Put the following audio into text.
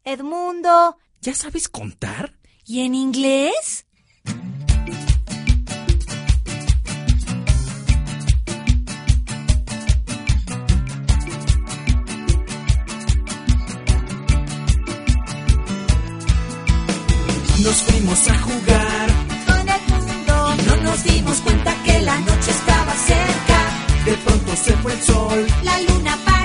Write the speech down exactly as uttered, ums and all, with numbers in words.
Edmundo. ¿Ya sabes contar? ¿Y en inglés? Nos fuimos a jugar Con Edmundo. y no nos dimos cuenta que la noche estaba cerca. De pronto se fue el sol. La luna para